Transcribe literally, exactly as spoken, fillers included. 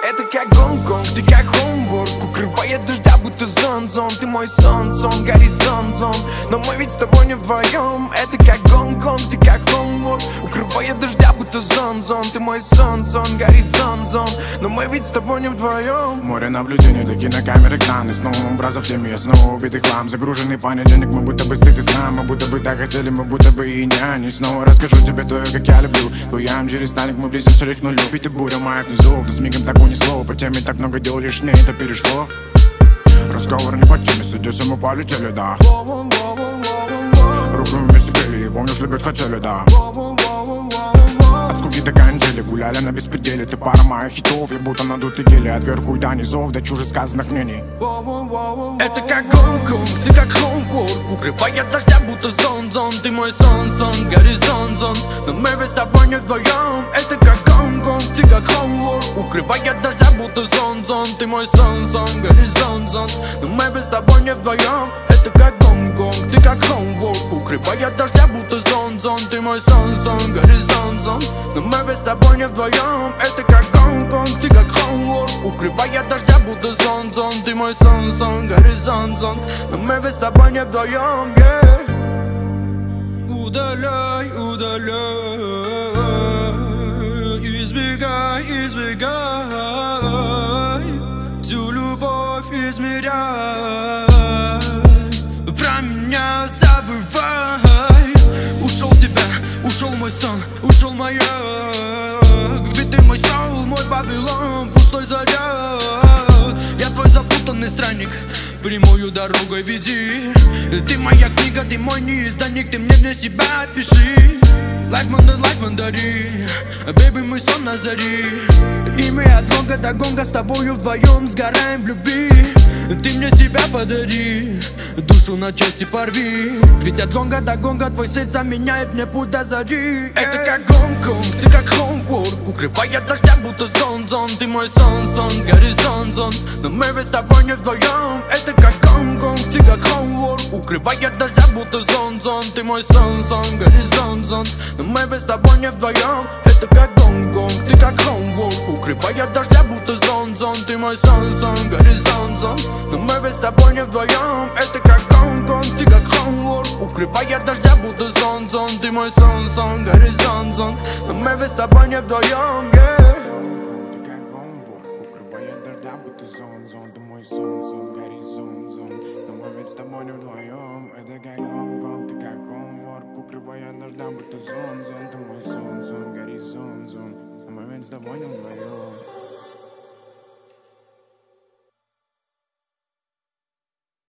Это как Гонконг, ты как Хомворк, укрывает дождя, будто зон-зон. Ты мой сон-сон, горизонт-зон, но мы ведь с тобой не вдвоем. Это как Гонконг, ты как Хомворк, укрывает дождя, будто зон-зон. Ты мой сон-сон, горизонт-зон, но мы ведь с тобой не вдвоем. Море наблюдений, до кинокамеры краны. Снова образов в теме, снова убитый хлам. Загруженный понедельник, мы будто бы стыд и сам. Мы будто бы так хотели, мы будто бы и няни. Снова расскажу тебе то, как я люблю. Туям через сталик, мы близимся к нулю. Ведь ты буря моя внизу, да с мигом так унесло. По теме так много дел лишнее, это перешло. Разговор не по теме, садись, мы полетели, да. Руку вместе пели, помнишь, любить хотели, да. От скуки до канители, гуляли на беспределе. Ты пара моих хитов, я будто надутый гели. От верху и до низов, до чужих сказанных мнений. Это как Гонконг, ты как Хомворк, укрывает дождя, будто зон-зон. Ты мой сон-сон, горизонт-зон, но мы ведь с тобой не вдвоем. Это как Гонконг, ты как Хомворк, укрывает дождя, будто зон-зон. Ты мой сон-сон, горизонт-зон, но мы ведь с тобой не вдвоем. Это как Гонконг, ты как Хомворк, укрывает дождя, будто зон-зон. Ты мой сон-сон, горизонт-зон, но мы ведь с тобой не вдвоем. Это как Гонконг, ты как Хомворк, укрывает дождя, будто зон-зон. Ты мой сон-сон, горизонт-зон, но мы ведь с тобой не вдвоем, yeah. Удаляй, удаляй, избегай, избегай, всю любовь измеряй, про меня забывай. Ушел с тебя, ушел мой сон, ушел моя. Ведь ты мой соул, мой Вавилон, пустой заряд. Я твой запутанный странник, прямую дорогой веди. Ты моя книга, ты мой неизданник, ты мне для себя пиши. Life мандар, life мандари, бэйби, мой сон на зари. И мы от гонга до гонга с тобою вдвоем сгораем в любви. Ты мне себя подари, душу на части порви. Ведь от гонга до гонга твой свет заменяет мне путь до зари. Это как Гонконг, ты как Хомворк, укрывает дождя, будто зон-зон. Ты мой сон-сон, горизонт-зон, но мы ведь с тобой не вдвоем. Это как Гонконг, ты как Хомворк, укрывает дождя, будто зон-зон. Ты мой сон-сон, горизонт-зон, но мы ведь с тобой не вдвоем. Это как Гонконг, ты как Хомворк, укрывает дождя, будто зон-зон. Ты мой сон-сон, горизонт-зон, но мы ведь с тобой не вдвоем. Это как Гонконг, ты как Хомворк, укрывает дождя, будто зон-зон. Ты мой сон-сон, горизонт-зон, но мы ведь с тобой не вдвоем, yeah. Ты как Хомворк, укрывает дождя, будто зон-зон. Ты мой сон-сон, горизонт-зон, но мы ведь с тобой не вдвоем. Это как Гонконг, ты как Хомворк, укрывает дождя, будто зон-зон. Ты мой сон-сон, горизонт-зон, но мы ведь с тобой не вдвоем.